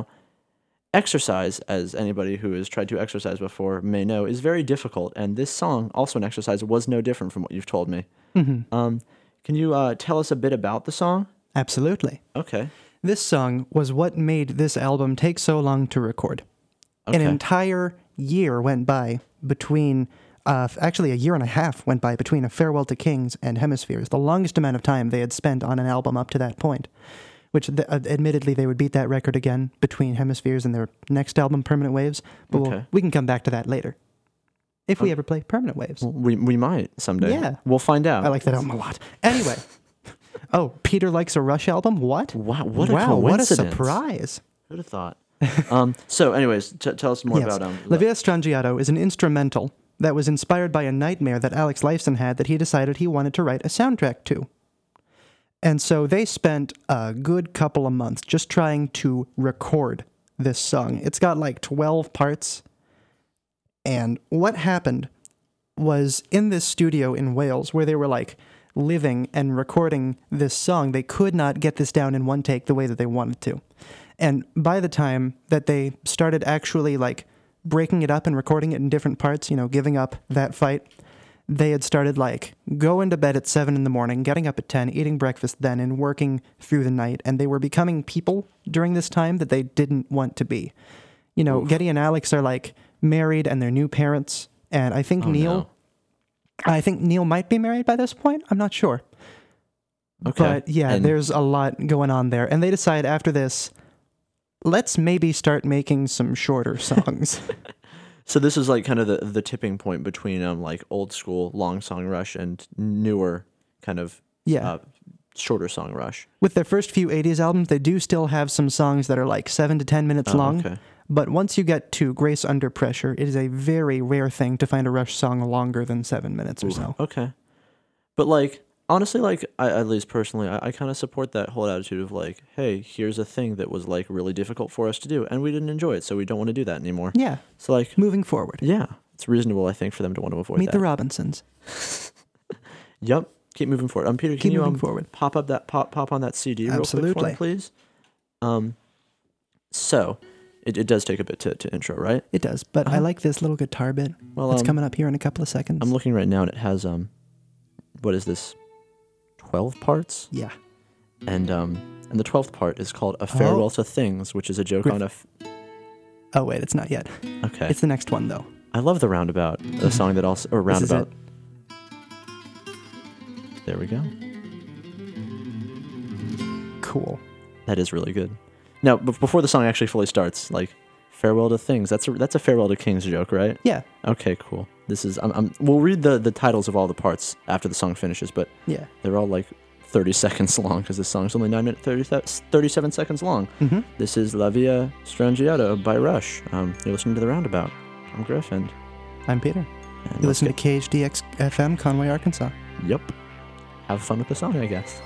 exercise, as anybody who has tried to exercise before may know, is very difficult, and this song, also an exercise, was no different from what you've told me. Mm-hmm. Um, can you uh, tell us a bit about the song? Absolutely. Okay. This song was what made this album take so long to record. Okay. An entire year went by between uh, actually a year and a half went by between A Farewell to Kings and Hemispheres, the longest amount of time they had spent on an album up to that point, which th- uh, admittedly they would beat that record again between Hemispheres and their next album, Permanent Waves, but Okay. we'll, we can come back to that later. If we Um, ever play Permanent Waves. Well, we we might someday. Yeah. We'll find out. I like that album a lot. Anyway. Oh, Peter likes a Rush album? What? Wow, what a wow, what a coincidence. surprise. Who'd have thought? um, so, anyways, t- tell us more Yes. about um. La Via Strangiato is an instrumental that was inspired by a nightmare that Alex Lifeson had that he decided he wanted to write a soundtrack to. And so they spent a good couple of months just trying to record this song. It's got like twelve parts. And what happened was in this studio in Wales where they were like living and recording this song, they could not get this down in one take the way that they wanted to. And by the time that they started actually like breaking it up and recording it in different parts, you know, giving up that fight, they had started like going to bed at seven in the morning, getting up at ten, eating breakfast then, and working through the night. And they were becoming people during this time that they didn't want to be. You know, Oof. Geddy and Alex are like married and they're new parents. And I think Oh, Neil, no. I think Neil might be married by this point. I'm not sure. Okay. But yeah, And- there's a lot going on there. And they decide after this, let's maybe start making some shorter songs. So this is like kind of the the tipping point between um like old school long song Rush and newer kind of Yeah. uh, shorter song Rush. With their first few eighties albums, they do still have some songs that are like seven to ten minutes Oh, long. okay. But once you get to Grace Under Pressure, it is a very rare thing to find a Rush song longer than seven minutes or Ooh, so. Okay. But like honestly, like I, at least personally, I, I kind of support that whole attitude of like, hey, here's a thing that was like really difficult for us to do, and we didn't enjoy it, so we don't want to do that anymore. Yeah, So like, moving forward. yeah, it's reasonable, I think, for them to want to avoid Meet that. the Robinsons. Yep. Keep moving forward. Um, Peter, can Keep you moving um, forward. pop up that pop pop on that C D real quick for Absolutely. me, please? Um, so it, it does take a bit to, to intro, right? It does, but I Uh-huh. like this little guitar bit. Well, It's um, coming up here in a couple of seconds. I'm looking right now, and it has um, what is this? Twelve parts, yeah. and um, and the twelfth part is called "A Farewell Oh. to Things," which is a joke Griff- on a. F- Oh, wait, it's not yet. okay, It's the next one, though. I love the roundabout, the song that also or This is roundabout. There we go. Cool. That is really good. Now, b- before the song actually fully starts, like "Farewell to Things," that's a that's a "Farewell to Kings" joke, right? Yeah, Okay, cool. This is I'm, I'm we'll read the the titles of all the parts after the song finishes, but yeah. they're all like thirty seconds long because this song's only nine minutes thirty, thirty-seven seconds long. Mm-hmm. This is La Via Strangiato by Rush. Um, you're listening to The Roundabout. I'm Griff, and, I'm Peter. and You let's listen to get- K H D X F M, Conway, Arkansas. Yep. Have fun with the song, I guess.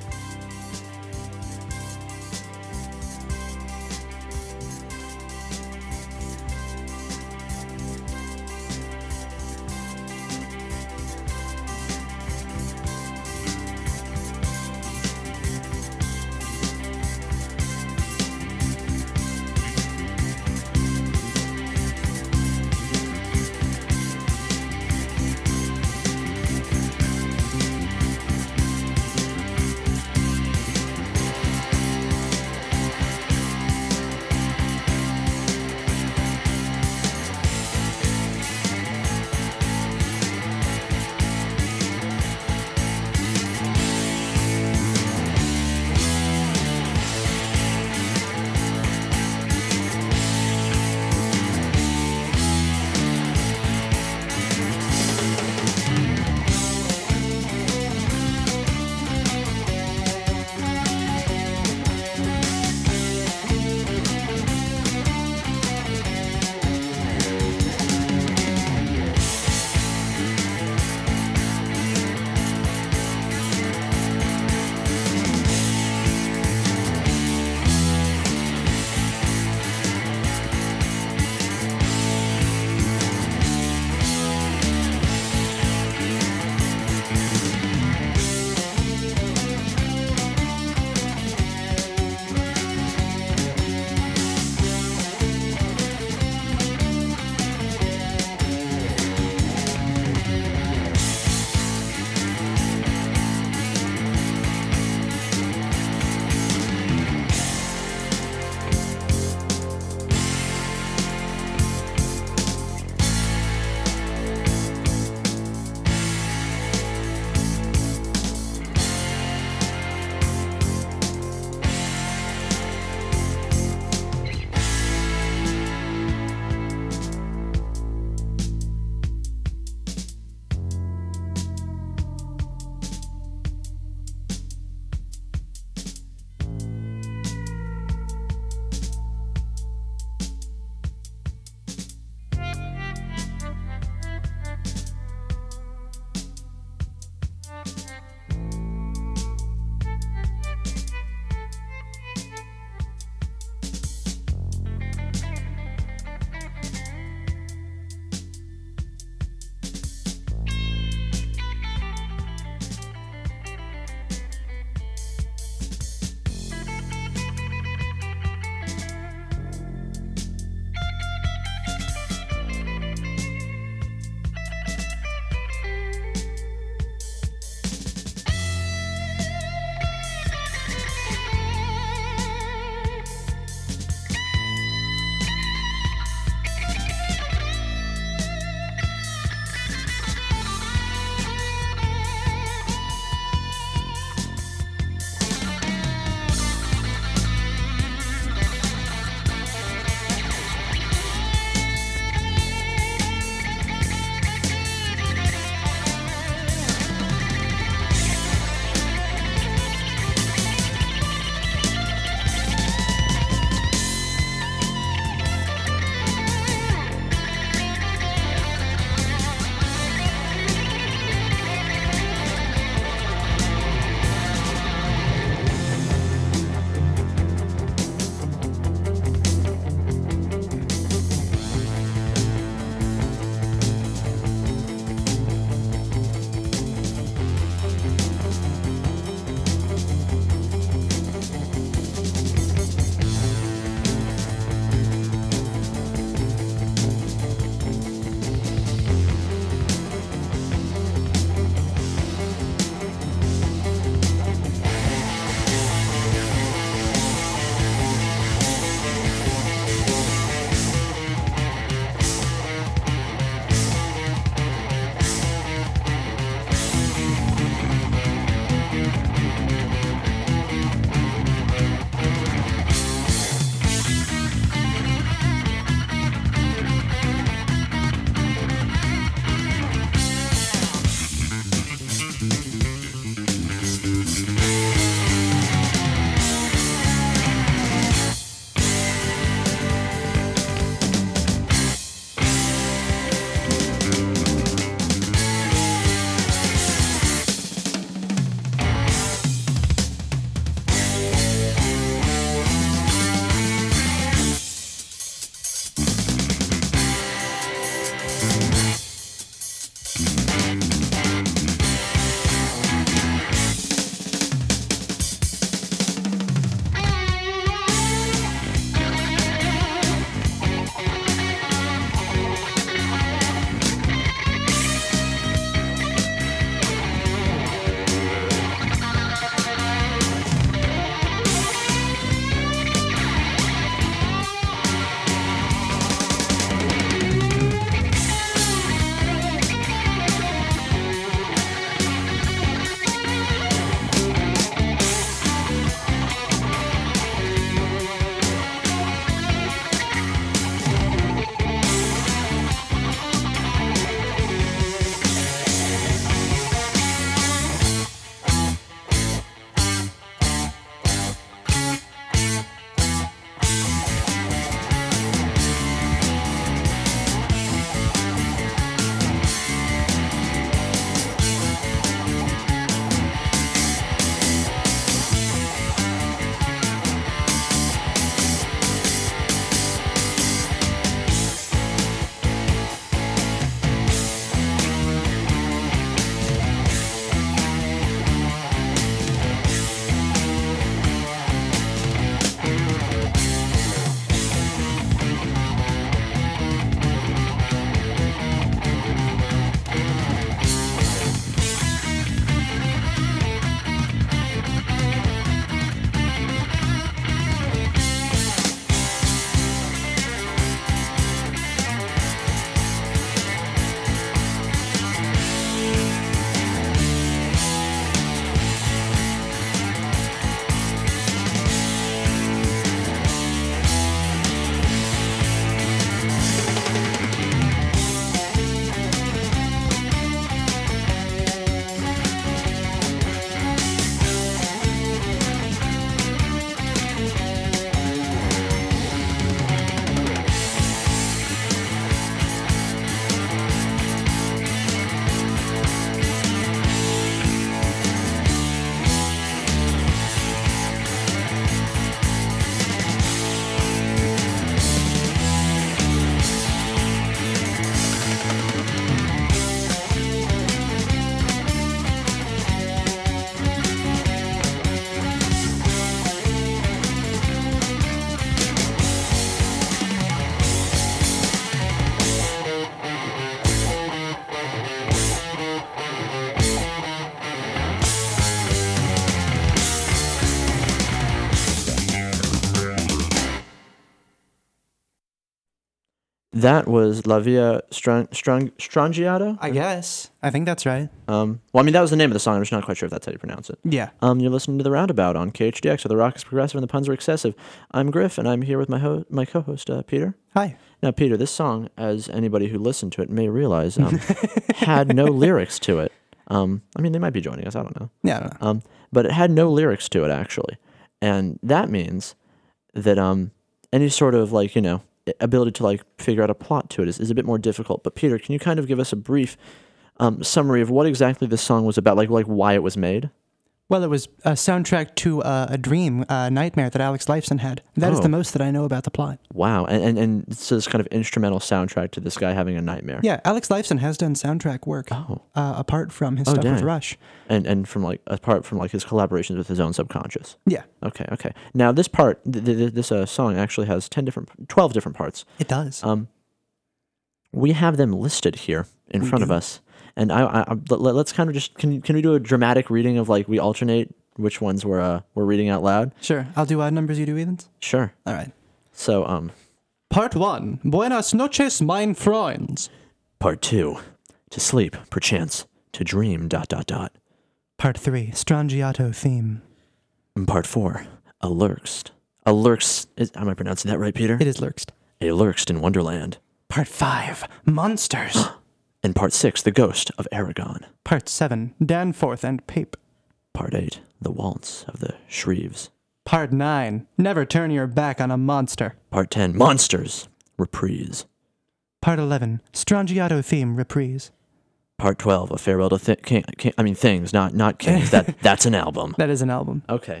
That was La Via Strang- Strang- Strangiato? I guess. I think that's right. Um, well, I mean, that was the name of the song. I'm just not quite sure if that's how you pronounce it. Yeah. Um, you're listening to The Roundabout on K H D X, where the rock is progressive and the puns are excessive. I'm Griff, and I'm here with my ho- my co-host, uh, Peter. Hi. Now, Peter, this song, as anybody who listened to it may realize, um, had no lyrics to it. Um, I mean, they might be joining us. I don't know. Yeah, I don't know. Um, but it had no lyrics to it, actually. And that means that um, any sort of, like, you know, ability to, like, figure out a plot to it is, is a bit more difficult. But, Peter, can you kind of give us a brief um, summary of what exactly this song was about, like, like why it was made? Well, it was a soundtrack to uh, a dream, a nightmare that Alex Lifeson had. That is Oh. the most that I know about the plot. Wow. And, and, and it's this kind of instrumental soundtrack to this guy having a nightmare. Yeah, Alex Lifeson has done soundtrack work Oh. uh, apart from his Oh, stuff with dang. Rush. And and from, like, apart from, like, his collaborations with his own subconscious. Yeah, Okay, okay. Now, this part, th- th- this uh, song actually has ten different, twelve different parts. it does. Um, we have them listed here in We front of do. us, and I, I, I let, let's kind of just can can we do a dramatic reading of, like, we alternate which ones we're uh, we're reading out loud? Sure. I'll do odd numbers, you do evens? Sure. All right. So, um, Part one. Buenas noches, mein Freunds. part two, to sleep, perchance, to dream. Dot dot dot. Part three. Strangiato theme. And part four, a lurkst, a lurkst. Is, am I pronouncing that right, Peter? It is lurkst. A lurkst in Wonderland. Part five. Monsters. And part six, the ghost of Aragon. Part seven. Danforth and Pape. Part eight, the waltz of the Shreves. Part nine. Never turn your back on a monster. Part ten, monsters, reprise. Part eleven. Strangiato theme reprise. Part twelve, a farewell to th- king, king. I mean, things, not not kings. That that's an album. That is an album. Okay.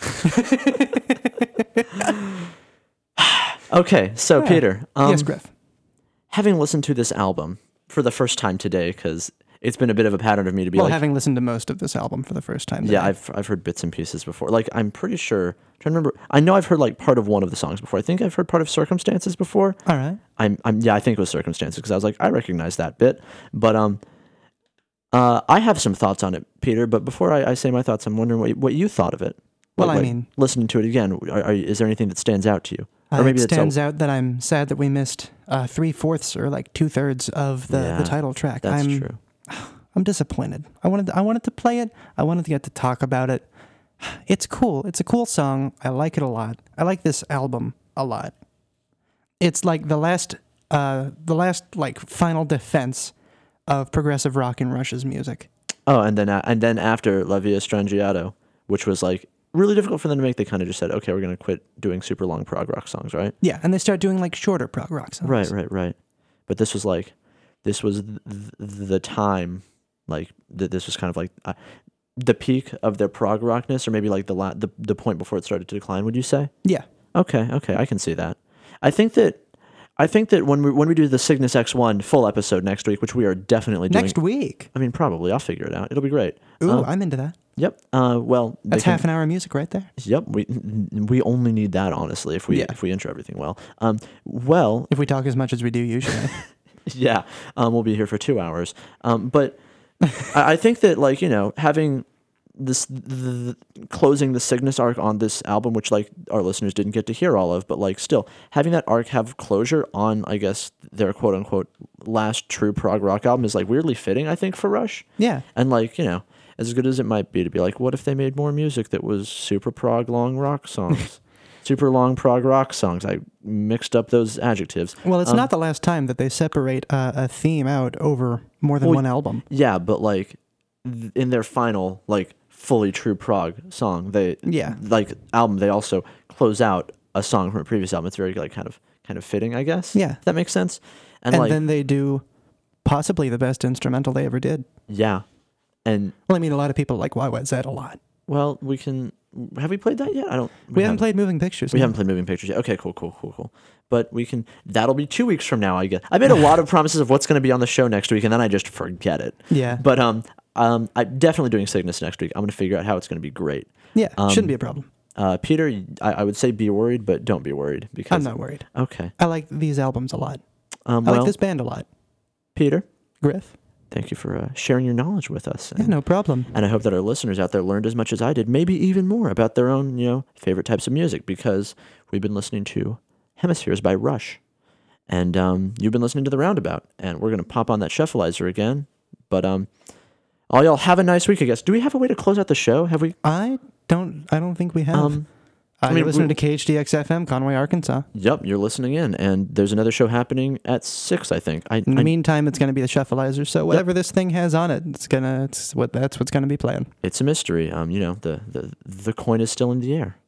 Okay, so Yeah. Peter, um, yes, Griff. having listened to this album for the first time today, because it's been a bit of a pattern of me to be Well, like, having listened to most of this album for the first time. yeah, today. I've I've heard bits and pieces before. Like, I'm pretty sure. I'm trying to remember. I know I've heard, like, part of one of the songs before. I think I've heard part of Circumstances before. All right. I'm, I'm yeah, I think it was Circumstances, because I was like, I recognize that bit. But um, uh, I have some thoughts on it, Peter. But before I, I say my thoughts, I'm wondering what what you thought of it. Well, Like- I like, mean- listening to it again, are, are, is there anything that stands out to you? Uh, it that's stands a- out that I'm sad that we missed uh, three fourths or like two thirds of the, Yeah, the title track. That's I'm true. I'm disappointed. I wanted I wanted to play it. I wanted to get to talk about it. It's cool. It's a cool song. I like it a lot. I like this album a lot. It's like the last uh the last like final defense of progressive rock and Rush's music. Oh, and then uh, and then after La Via Strangiato, which was like really difficult for them to make, they kind of just said, okay, we're going to quit doing super long prog rock songs, right? Yeah, and they start doing like shorter prog rock songs. Right, right, right. But this was like, this was th- th- the time, like th- this was kind of like uh, the peak of their prog rockness, or maybe like the, la- the the point before it started to decline. Would you say? Yeah. Okay, okay, I can see that. I think that. I think that when we when we do the Cygnus X one full episode next week, which we are definitely doing. Next week. I mean, probably. I'll figure it out. It'll be great. Ooh, Um, I'm into that. Yep. Uh, well, they That's can- half an hour of music right there. Yep. We we only need that, honestly, if we Yeah. if we intro everything well. Um. Well. If we talk as much as we do usually. Yeah. Um. We'll be here for two hours. Um. But I, I think that, like, you know, having this the, the, closing the Cygnus arc on this album, which, like, our listeners didn't get to hear all of, but, like, still having that arc have closure on, I guess, their quote unquote last true prog rock album is, like, weirdly fitting, I think, for Rush. Yeah. And, like, you know, as good as it might be to be like, what if they made more music that was super prog long rock songs? Super long prog rock songs. I mixed up those adjectives. Well, it's Um, not the last time that they separate uh, a theme out over more than Well, one album. Yeah, but, like, th- in their final, like, fully true prog song, they Yeah. like album, they also close out a song from a previous album. It's very, like, kind of kind of fitting, I guess. Yeah. If that makes sense. And, And like, then they do possibly the best instrumental they ever did. yeah. And Well, I mean, a lot of people like Y Y Z a lot. well, we can have we played that yet? I don't. We, haven't played Moving Pictures. We no. haven't played Moving Pictures yet. Okay, cool, cool, cool, cool. But we can. That'll be two weeks from now, I guess. I made a lot of promises of what's going to be on the show next week, and then I just forget it. Yeah. But um, um, I'm definitely doing Cygnus next week. I'm going to figure out how it's going to be great. Yeah, Um, shouldn't be a problem. Uh, Peter, I, I would say be worried, but don't be worried because I'm not worried. Okay. I like these albums a lot. Um, I well, like this band a lot. Peter, Griff? thank you for uh, sharing your knowledge with us. Yeah, And, no problem. and I hope that our listeners out there learned as much as I did, maybe even more about their own, you know, favorite types of music, because we've been listening to Hemispheres by Rush. And um, you've been listening to The Roundabout, and we're going to pop on that Shuffleizer again. But um, all y'all have a nice week, I guess. Do we have a way to close out the show? Have we? I don't. I don't think we have. Um, uh, I mean, you're listening we- to K H D X F M, Conway, Arkansas. Yep, you're listening in, and there's another show happening at six, I think. I, In the I- meantime, it's going to be the Shuffleizer. So whatever this thing has on it, it's gonna. It's what. That's what's going to be playing. It's a mystery. Um, you know, the, the the coin is still in the air.